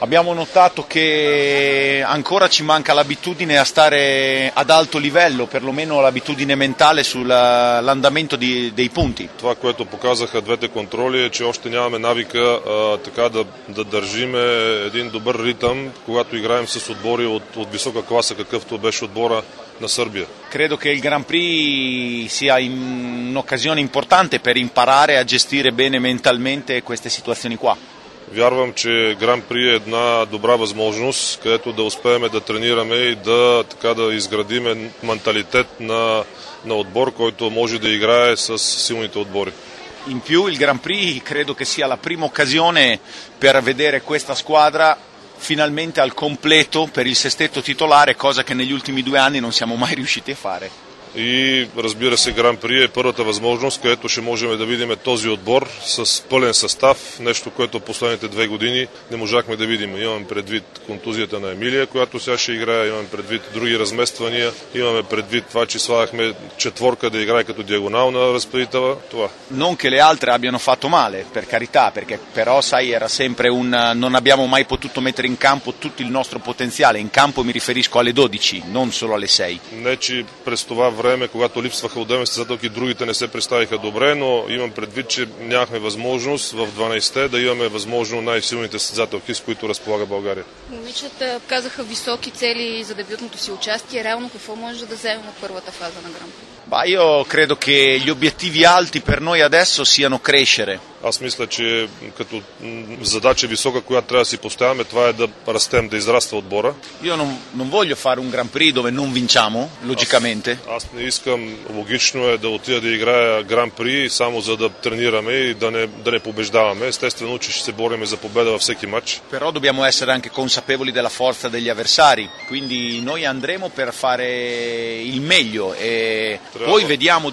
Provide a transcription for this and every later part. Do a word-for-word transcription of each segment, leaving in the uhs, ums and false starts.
Abbiamo notato che ancora ci manca l'abitudine a stare ad alto livello, perlomeno l'abitudine mentale sull'andamento di, dei punti. Това, което показаха двете контроли, е, че още нямаме навика а, така да, да държиме един добър ритъм, когато играем с отбори от, от висока класа, какъвто беше отбора на Сърбия. Credo che il Grand Prix sia un'occasione importante per imparare a gestire bene mentalmente queste situazioni qua. Вярвам, че Гран При е една добра възможност, където да успеем да тренираме и да, така, да изградиме менталитет на, на отбор, който може да играе с силните отбори. In più il Grand Prix credo che sia la prima occasione per vedere questa squadra finalmente al completo per il sestetto titolare, cosa che negli ultimi due anni non siamo mai riusciti a fare. И разбира се, Гран При е първата възможност, където ще можем да видим този отбор с пълен състав, нещо, което последните две години не можахме да видим. Имаме предвид контузията на Емилия, която сега ще играе, имаме предвид други размествания, имаме предвид това, че слагахме четворка да играе като диагонална разпределителя. Това. Non che le altre abbiano fatto male, per carità, perché però sai era sempre un non abbiamo mai potuto mettere in campo tutto il nostro potenziale. In campo mi riferisco alle dodici, non solo alle sei. Не, че през това време, когато липсваха отделни състезателки, другите не се представиха добре, но имам предвид, че нямахме възможност в дванайсетте да имаме възможно най-силните състезателки, с които разполага България. Момичета казаха високи цели за дебютното си участие. Реално какво може да вземем от първата фаза на Гран При? Bah, io credo che gli obiettivi alti per noi adesso siano crescere. Аз мисля, че като задача висока, която трябва да си поставяме, това е да растем, да израства отбора. Io non, non voglio fare un Grand Prix dove non vinciamo, logicamente. Аз, аз не искам, логично е да отида да играя Гран При само за да тренираме и да не, да не побеждаваме. Естествено, че ще се бориме за победа във всеки матч. Però dobbiamo essere anche consapevoli della forza degli avversari, quindi noi andremo per fare il meglio e poi vediamo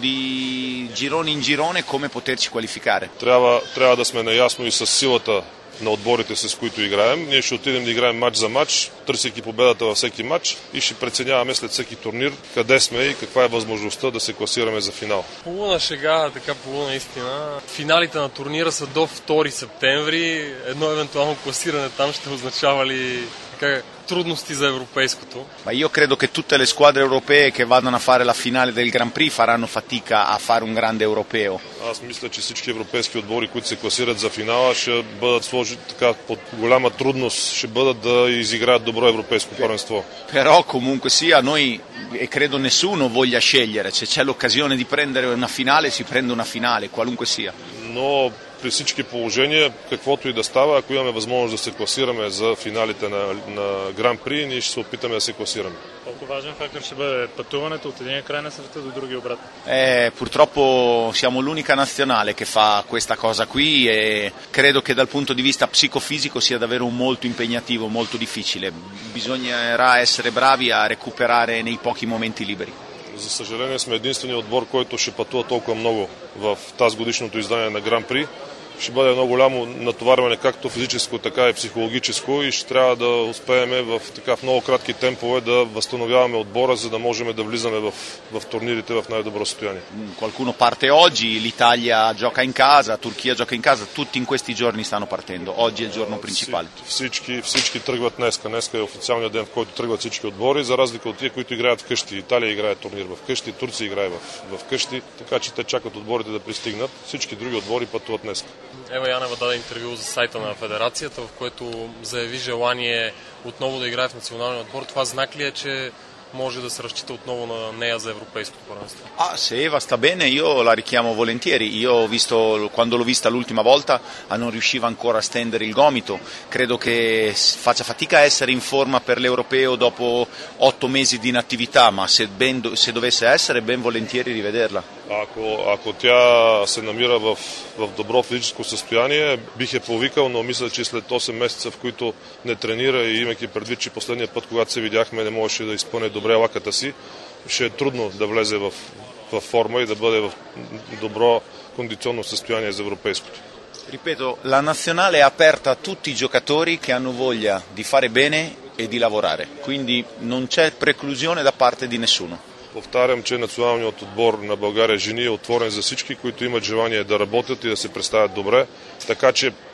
di girone in girone come poterci qualificare. Трябва, трябва да сме наясно и с силата на отборите, с които играем. Ние ще отидем да играем матч за матч, търсейки победата във всеки матч и ще преценяваме след всеки турнир къде сме и каква е възможността да се класираме за финал. Полуна шега, така полуна истина. Финалите на турнира са до втори септември. Едно евентуално класиране там ще означава ли така trudnosti за европейското? Ma io credo che tutte le squadre europee che vadano a fare la finale del Grand Prix faranno fatica a fare un grande europeo. Аз мисля, че всички европейски отбори, които се класират за финала, ще бъдат сложени така под голяма трудност, ще бъдат да изиграят добро европейско първенство. Però comunque sia noi e credo nessuno voglia scegliere, se c'è l'occasione di prendere una finale si prende una finale, qualunque sia. Но при всички положения, каквото и да става, ако имаме възможност да се класираме за финалите на, на Гран При, ние ще се опитаме да се класираме. Колко важен фактор ще бъде пътуването от един край на света до другия обратно? Eh, purtroppo siamo l'unica nazionale che fa questa cosa qui e credo che dal punto di vista psicofisico sia davvero molto impegnativo, molto difficile. Bisognerà essere bravi a recuperare nei pochi momenti liberi. За съжаление сме единствения отбор, който ще пътува толкова много в тази годишното издание на Гран При. Ще бъде едно голямо натоварване, както физическо, така и психологическо и ще трябва да успеем в, така, в много кратки темпове да възстановяваме отбора, за да можем да влизаме в, в турнирите в най-добро състояние. Qualcuno parte oggi, l'Italia gioca in casa, Turchia gioca in casa, tutti in questi giorni stanno partendo. Oggi è il giorno principale. Всички, всички тръгват днеска. Днеска е официалният ден, в който тръгват всички отбори, за разлика от тия, които играят вкъщи. Италия играе турнир в къщи, Турция играе в, в къщи, така че те чакат отборите да пристигнат. Всички други отбори пътуват днеска. Ева Янева даде интервю за сайта на федерацията, в което заяви желание отново да играе в националния отбор. Това знак ли е, че може да се разчита отново на нея за европейското първенство? Ah, se Eva sta bene io la richiamo volentieri. Io ho visto, quando l'ho vista l'ultima volta non riusciva ancora a stendere il gomito. Credo che faccia fatica a essere in forma per l'europeo dopo otto mesi di inattività, ma se, ben, se dovesse essere ben volentieri rivederla. Ако, ако тя се намира в, в добро физическо състояние, бих я повикал, но мисля, че след осем месеца, в които не тренира и имайки предвид, че последния път, когато се видяхме, не можеше да изпълне добре лаката си, ще е трудно да влезе в, в форма и да бъде в добро кондиционно състояние за европейското. Ripeto, la nazionale è aperta a tutti i giocatori che hanno voglia di fare bene e di lavorare, quindi non c'è preclusione da parte di nessuno. Повтарям, че националният отбор на България жени е отворен за всички, които имат желание да работят и да се представят добре. Така че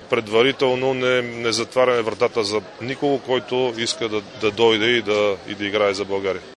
предварително не, не затваряме вратата за никого, който иска да, да дойде и да, и да играе за България.